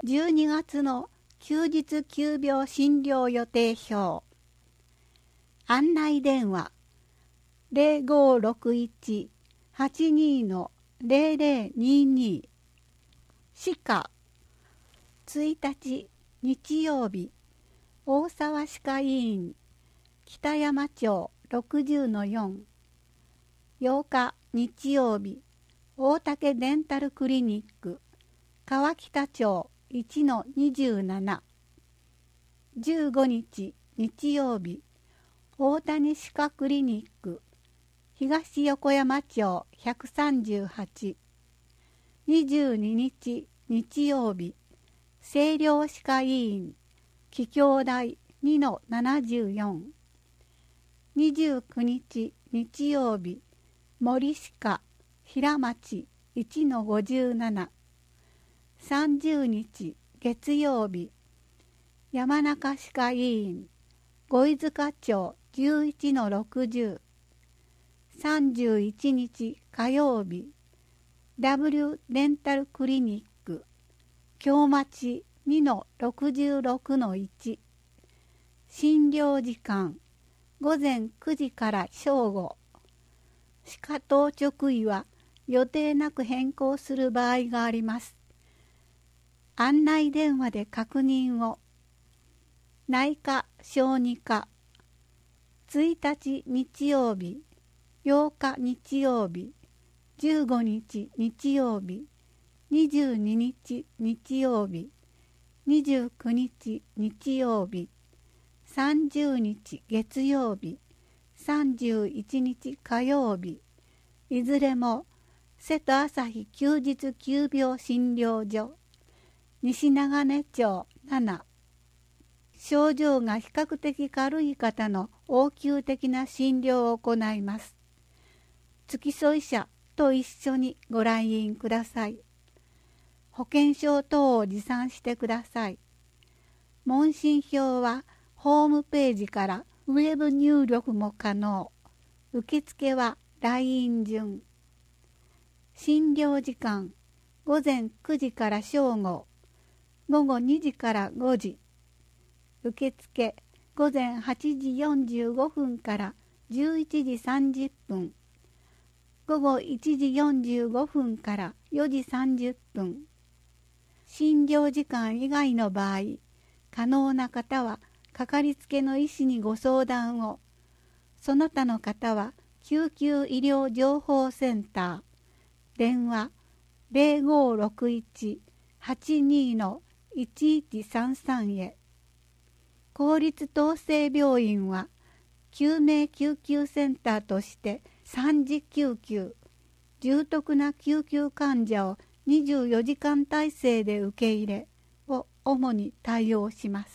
12月の休日急病診療予定表。案内電話 0561-82-0022 歯科1日日曜日大沢歯科医院北山町 60-4 8日日曜日大竹デンタルクリニック川北町 1-27 15日日曜日大谷歯科クリニック東横山町138 22日日曜日清涼歯科医院桔梗台 2-74 29日日曜日森歯科平町 1-57 30日月曜日山中歯科医院五飯塚町 11-60 31日火曜日 W デンタルクリニック京町 2-66-1 診療時間午前9時から正午。歯科当直医は予定なく変更する場合があります。案内電話で確認を。内科小児科1日日曜日8日日曜日15日日曜日22日日曜日29日日曜日30日月曜日31日火曜日いずれも瀬戸朝日休日急病診療所西長根町7症状が比較的軽い方の応急的な診療を行います。付き添い者と一緒にご来院ください。保険証等を持参してください。問診票はホームページからウェブ入力も可能。受付は来院順。診療時間午前9時から正午、午後2時から5時。受付午前8時45分から11時30分。午後1時45分から4時30分。診療時間以外の場合、可能な方はかかりつけの医師にご相談を。その他の方は救急医療情報センター。電話 0561-82-1133 へ。公立統制病院は救命救急センターとして3次救急、重篤な救急患者を24時間体制で受け入れを主に対応します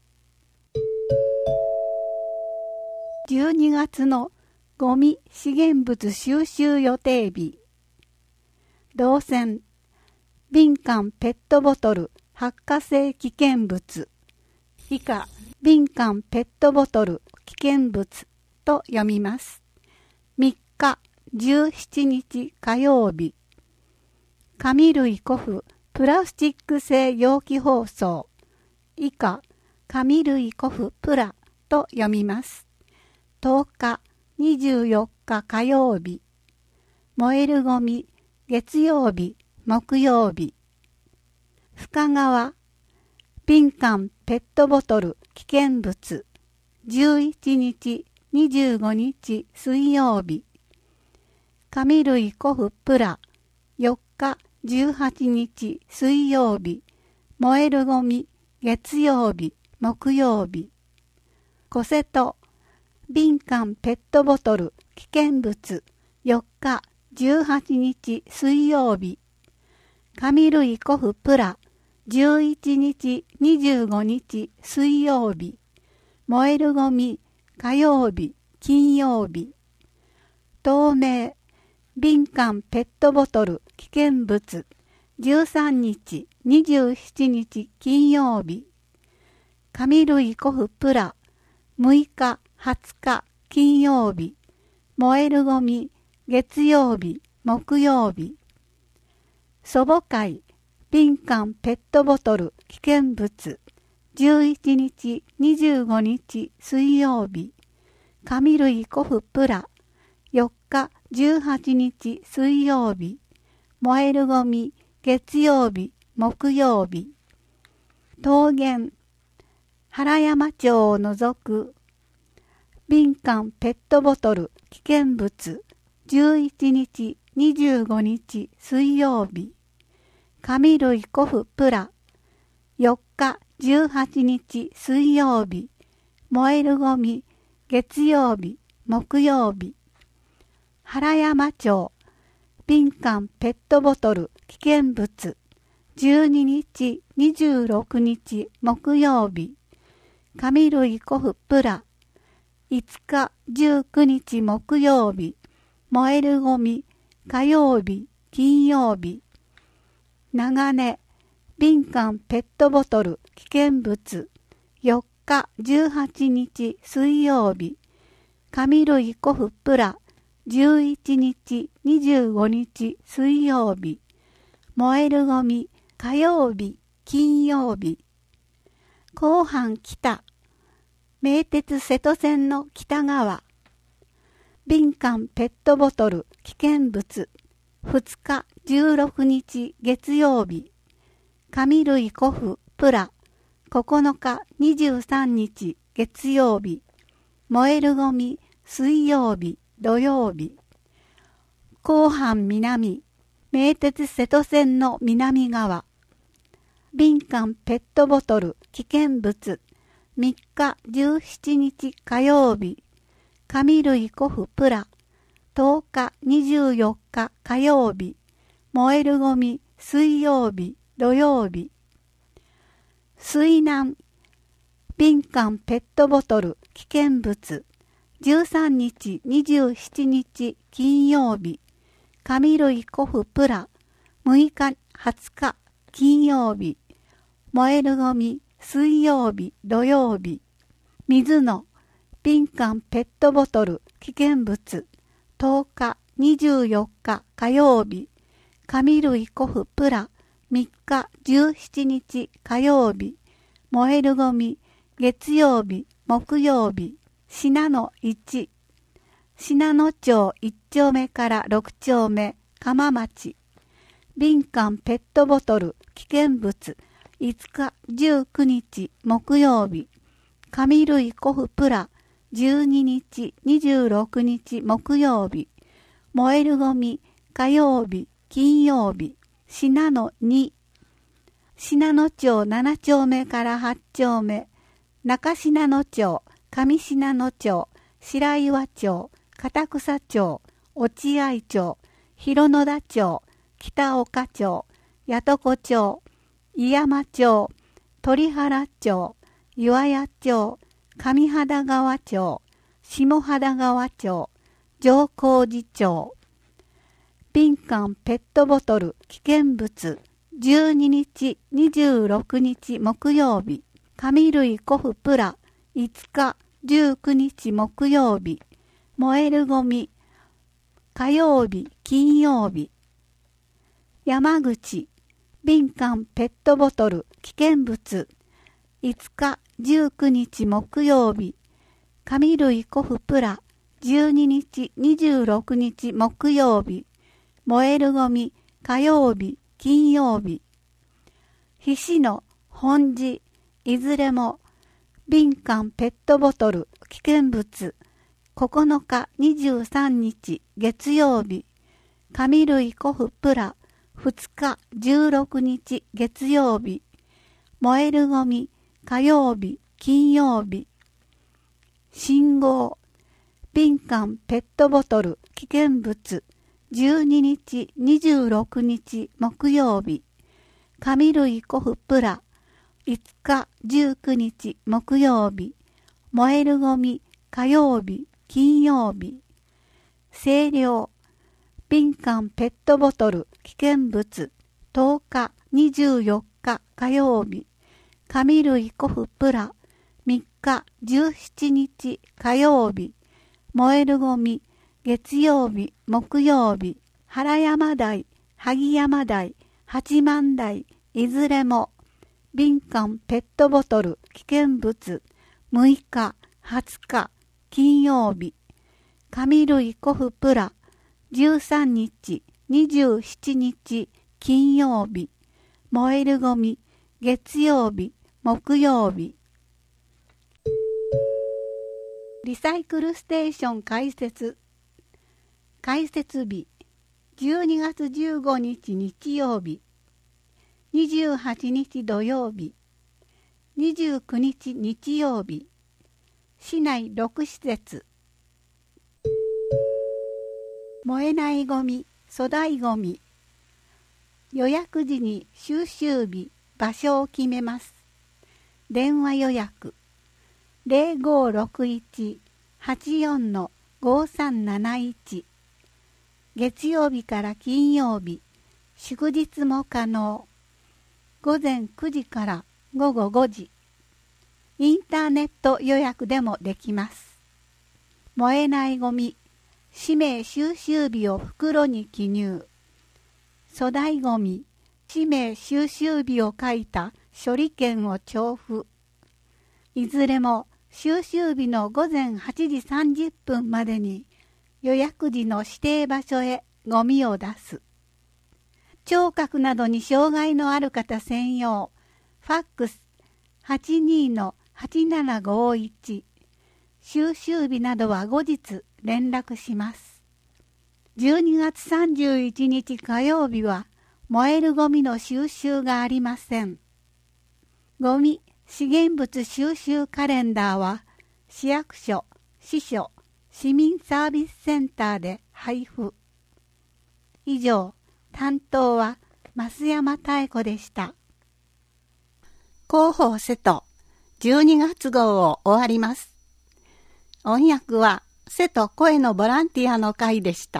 。12月のゴミ資源物収集予定日。動線、瓶缶ペットボトル発火性危険物以下瓶缶ペットボトル危険物と読みます。3日17日火曜日紙類古布プラスチック製容器包装以下紙類古布プラと読みます。10日24日火曜日燃えるゴミ月曜日木曜日深川瓶缶ペットボトル危険物11日25日水曜日紙類古布プラ4日18日水曜日燃えるゴミ月曜日木曜日小瀬戸瓶缶ペットボトル危険物4日18日水曜日紙類古布プラ11日25日水曜日燃えるゴミ火曜日金曜日透明瓶缶ペットボトル危険物13日27日金曜日紙類古布プラ6日20日金曜日燃えるゴミ月曜日木曜日祖母会瓶缶ペットボトル危険物。11日25日水曜日。紙類古布プラ。4日18日水曜日。燃えるゴミ月曜日木曜日。桃源原山町を除く瓶缶ペットボトル危険物。11日25日水曜日。紙類古布プラ。4日18日水曜日。燃えるゴミ月曜日木曜日。原山町瓶缶ペットボトル危険物。12日26日木曜日。紙類古布プラ。5日19日木曜日。燃えるゴミ火曜日金曜日。長根瓶缶ペットボトル危険物。4日18日水曜日。紙類古布プラ。11日25日水曜日。燃えるゴミ火曜日金曜日。後半北名鉄瀬戸線の北側。瓶缶ペットボトル危険物。2日16日月曜日。紙類古布プラ。9日23日月曜日。燃えるゴミ水曜日土曜日。後半南名鉄瀬戸線の南側。瓶缶ペットボトル危険物。3日17日火曜日。紙類古布プラ。10日24日火曜日。燃えるゴミ水曜日土曜日。水難瓶缶ペットボトル危険物。13日27日金曜日。紙類古布プラ。6日20日金曜日。燃えるゴミ水曜日土曜日。水野瓶缶ペットボトル危険物。10日24日火曜日。紙類古布プラ。3日17日火曜日。燃えるゴミ月曜日木曜日。信濃1信濃町1丁目から6丁目鎌町。瓶缶ペットボトル危険物。5日19日木曜日。紙類古布プラ。12日26日木曜日。燃えるゴミ火曜日金曜日。信濃2信濃町7丁目から8丁目。中信濃町上信濃町白岩町片草町落合町広野田町北岡町八床町井山町鳥原町岩屋町上秦川町下秦川町上高寺町。瓶缶ペットボトル危険物。12日26日木曜日。紙類古布プラ。5日19日木曜日。燃えるゴミ火曜日金曜日。山口瓶缶ペットボトル危険物。5日19日木曜日。紙類古布プラ。12日26日木曜日。燃えるゴミ火曜日金曜日。菱野本寺いずれも瓶缶ペットボトル危険物。9日23日月曜日。紙類古布プラ。2日16日月曜日。燃えるゴミ火曜日金曜日。信号瓶缶ペットボトル危険物。12日26日木曜日。紙類古布プラ。5日19日木曜日。燃えるゴミ火曜日金曜日。清涼瓶缶ペットボトル危険物。10日24日火曜日。紙類古布プラ。3日17日火曜日。燃えるゴミ月曜日木曜日。原山台萩山台八幡台いずれも瓶缶ペットボトル危険物6日、20日金曜日、紙類コフプラ13日、27日金曜日、燃えるゴミ月曜日、木曜日。リサイクルステーション開設日12月15日日曜日、28日土曜日、29日日曜日、市内6施設。燃えないゴミ、粗大ゴミ。予約時に収集日、場所を決めます。電話予約0561-84-5371。月曜日から金曜日、祝日も可能。午前9時から午後5時。インターネット予約でもできます。燃えないゴミ、氏名収集日を袋に記入。粗大ゴミ、氏名収集日を書いた処理券を調布。いずれも収集日の午前8時30分までに予約時の指定場所へゴミを出す。聴覚などに障害のある方専用、ファックス 82-8751。収集日などは後日連絡します。12月31日火曜日は燃えるゴミの収集がありません。ゴミ資源物収集カレンダーは市役所、支所、市民サービスセンターで配布。以上、担当は増山妙子でした。広報瀬戸12月号を終わります。音訳は瀬戸声のボランティアの会でした。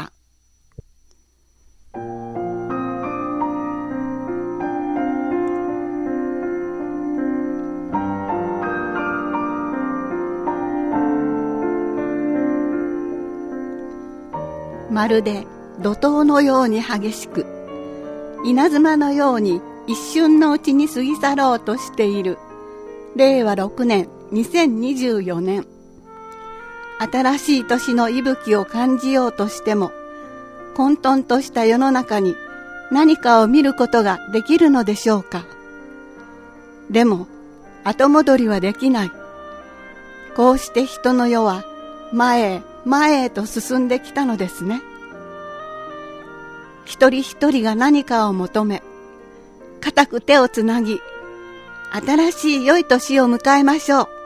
まるで怒涛のように激しく、稲妻のように一瞬のうちに過ぎ去ろうとしている令和6年2024年。新しい年の息吹を感じようとしても、混沌とした世の中に何かを見ることができるのでしょうか。でも後戻りはできない。こうして人の世は前へ前へと進んできたのですね。一人一人が何かを求め、固く手をつなぎ、新しい良い年を迎えましょう。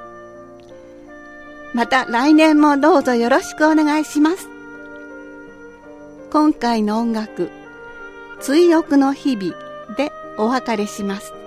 また来年もどうぞよろしくお願いします。今回の音楽、追憶の日々でお別れします。